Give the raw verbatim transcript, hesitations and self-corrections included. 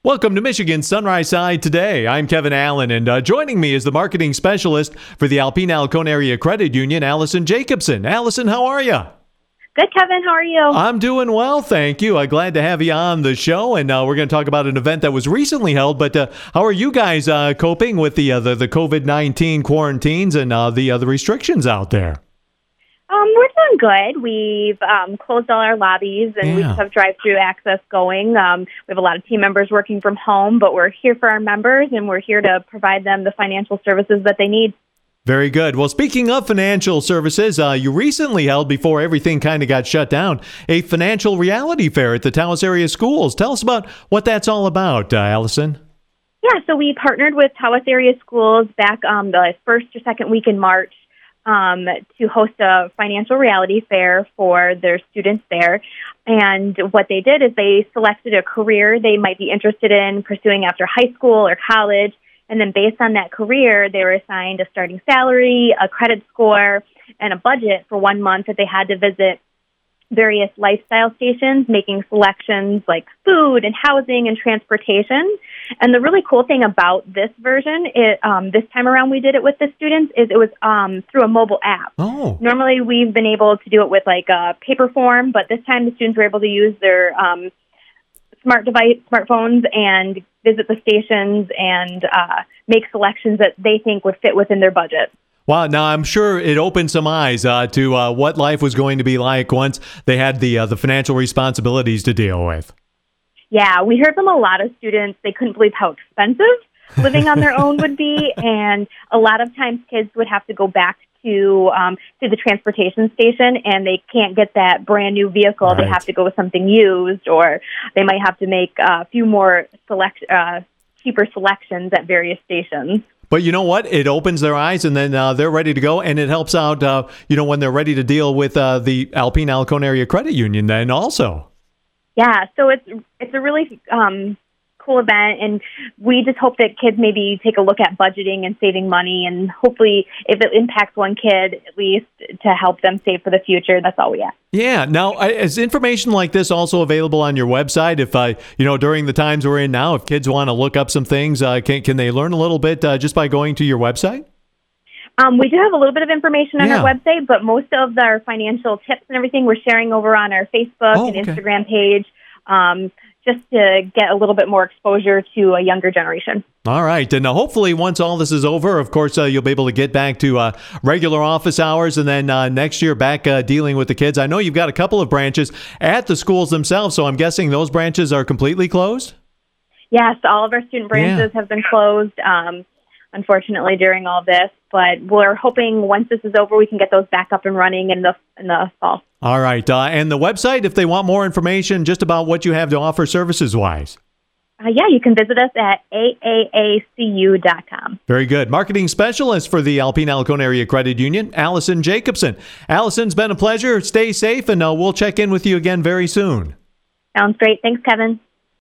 Welcome to Michigan Sunrise Side Today. I'm Kevin Allen, and uh, joining me is the marketing specialist for the Alpena Alcone Area Credit Union, Allison Jacobson. Allison, how are you? Good, Kevin. How are you? I'm doing well, thank you. I'm glad to have you on the show, and uh, we're going to talk about an event that was recently held. But uh, how are you guys uh, coping with the uh, the, the COVID nineteen quarantines and uh, the uh, the restrictions out there? Um, we're doing good. We've um, closed all our lobbies, and Yeah. we just have drive-through access going. Um, we have a lot of team members working from home, but we're here for our members, and we're here to provide them the financial services that they need. Very good. Well, speaking of financial services, uh, you recently held, before everything kind of got shut down, a financial reality fair at the Taos area schools. Tell us about what that's all about, uh, Allison. Yeah, so we partnered with Taos area schools back um, the first or second week in March um, to host a financial reality fair for their students there. And what they did is they selected a career they might be interested in pursuing after high school or college. And then based on that career, they were assigned a starting salary, a credit score, and a budget for one month that they had to visit various lifestyle stations, making selections like food and housing and transportation. And the really cool thing about this version, it, um, this time around we did it with the students, is it was um, through a mobile app. Oh. Normally we've been able to do it with like a paper form, but this time the students were able to use their um, smart device, smartphones and visit the stations and uh, make selections that they think would fit within their budget. Wow. Now, I'm sure it opened some eyes uh, to uh, what life was going to be like once they had the uh, the financial responsibilities to deal with. Yeah, we heard from a lot of students. They couldn't believe how expensive living on their own would be. And a lot of times kids would have to go back to um, to the transportation station, and they can't get that brand new vehicle. Right. They have to go with something used, or they might have to make a few more select uh, cheaper selections at various stations. But you know what? It opens their eyes, and then uh, they're ready to go, and it helps out, uh, you know, when they're ready to deal with uh, the Alpena Alcone Area Credit Union then also. Yeah, so it's it's a really um, cool event, and we just hope that kids maybe take a look at budgeting and saving money, and hopefully if it impacts one kid, at least to help them save for the future. That's all we ask. Yeah. Now, I- is information like this also available on your website? If, uh, you know, during the times we're in now, if kids want to look up some things, uh, can, can they learn a little bit uh, just by going to your website? Um, we do have a little bit of information on Yeah. our website, but most of our financial tips and everything we're sharing over on our Facebook Oh, and okay. Instagram page, um, just to get a little bit more exposure to a younger generation. All right. And uh, hopefully once all this is over, of course, uh, you'll be able to get back to uh, regular office hours, and then uh, next year back uh, dealing with the kids. I know you've got a couple of branches at the schools themselves, so I'm guessing those branches are completely closed? Yes, all of our student branches Yeah. have been closed, um, unfortunately, during all this. But we're hoping once this is over, we can get those back up and running in the in the fall. All right. Uh, and the website, if they want more information just about what you have to offer services-wise. Uh, yeah, you can visit us at A A A C U dot com. Very good. Marketing specialist for the Alpena Alcone Area Credit Union, Allison Jacobson. Allison's been a pleasure. Stay safe, and uh, we'll check in with you again very soon. Sounds great. Thanks, Kevin.